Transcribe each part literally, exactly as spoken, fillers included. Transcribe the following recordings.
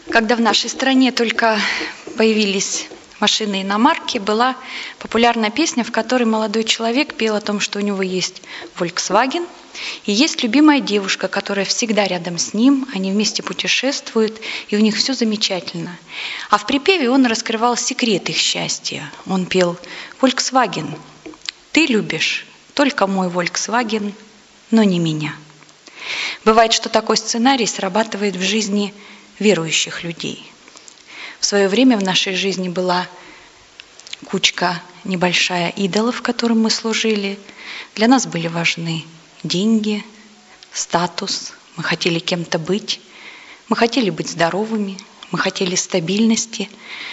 Когда в нашей стране только появились машины иномарки, была популярная песня, в которой молодой человек пел о том, что у него есть Volkswagen, и есть любимая девушка, которая всегда рядом с ним, они вместе путешествуют, и у них все замечательно. А в припеве он раскрывал секрет их счастья. Он пел: «Volkswagen, ты любишь только мой Volkswagen, но не меня». Бывает, что такой сценарий срабатывает в жизни верующих людей. В свое время в нашей жизни была кучка небольшая идолов, которым мы служили. Для нас были важны деньги, статус, мы хотели кем-то быть, мы хотели быть здоровыми, мы хотели стабильности.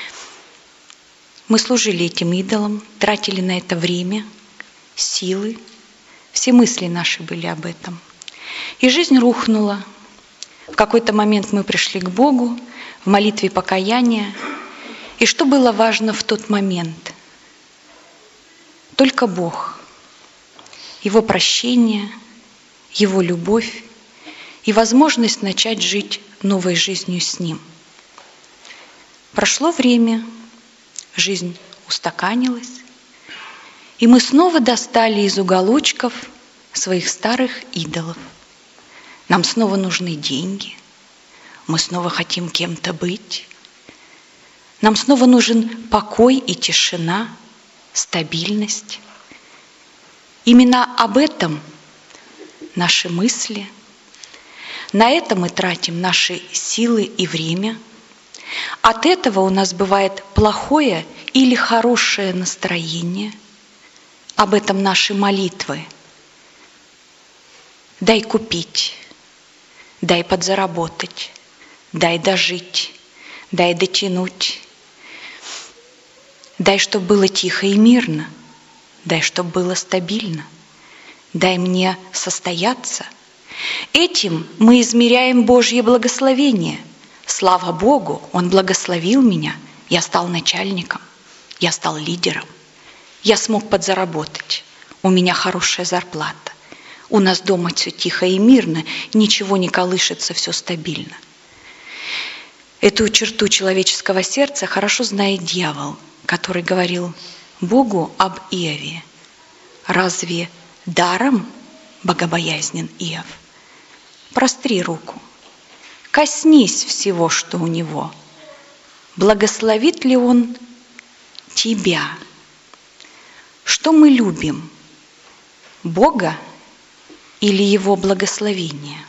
Мы служили этим идолам, тратили на это время, силы, все мысли наши были об этом. И жизнь рухнула. В какой-то момент мы пришли к Богу в молитве покаяния. И что было важно в тот момент? Только Бог, Его прощение, Его любовь и возможность начать жить новой жизнью с Ним. Прошло время, жизнь устаканилась, и мы снова достали из уголочков своих старых идолов. Нам снова нужны деньги, мы снова хотим кем-то быть, нам снова нужен покой и тишина, стабильность. Именно об этом наши мысли, на это мы тратим наши силы и время. От этого у нас бывает плохое или хорошее настроение. Об этом наши молитвы. Дай купить, дай подзаработать, дай дожить, дай дотянуть, дай, чтобы было тихо и мирно, дай, чтобы было стабильно, дай мне состояться. Этим мы измеряем Божье благословение. Слава Богу, Он благословил меня, я стал начальником, я стал лидером, я смог подзаработать, у меня хорошая зарплата. У нас дома все тихо и мирно, ничего не колышется, все стабильно. Эту черту человеческого сердца хорошо знает дьявол, который говорил Богу об Иове: разве даром богобоязнен Иов? Простри руку, коснись всего, что у него. Благословит ли он тебя? Что мы любим? Бога или Его благословение?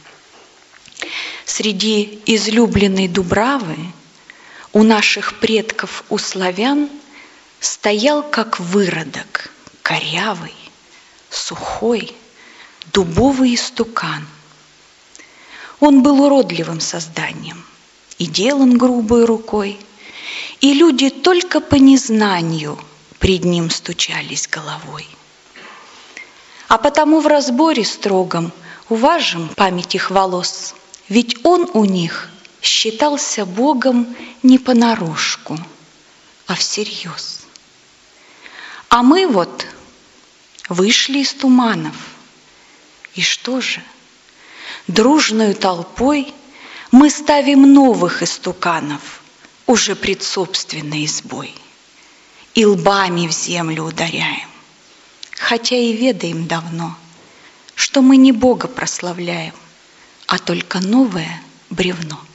Среди излюбленной дубравы у наших предков, у славян, стоял как выродок, корявый, сухой, дубовый истукан. Он был уродливым созданием, и делан грубой рукой, и люди только по незнанию пред ним стучались головой. А потому в разборе строгом уважим память их волос, ведь он у них считался Богом не понарошку, а всерьез. А мы вот вышли из туманов, и что же? Дружною толпой мы ставим новых истуканов уже пред собственной избой и лбами в землю ударяем, хотя и ведаем давно, что мы не Бога прославляем, а только новое бревно.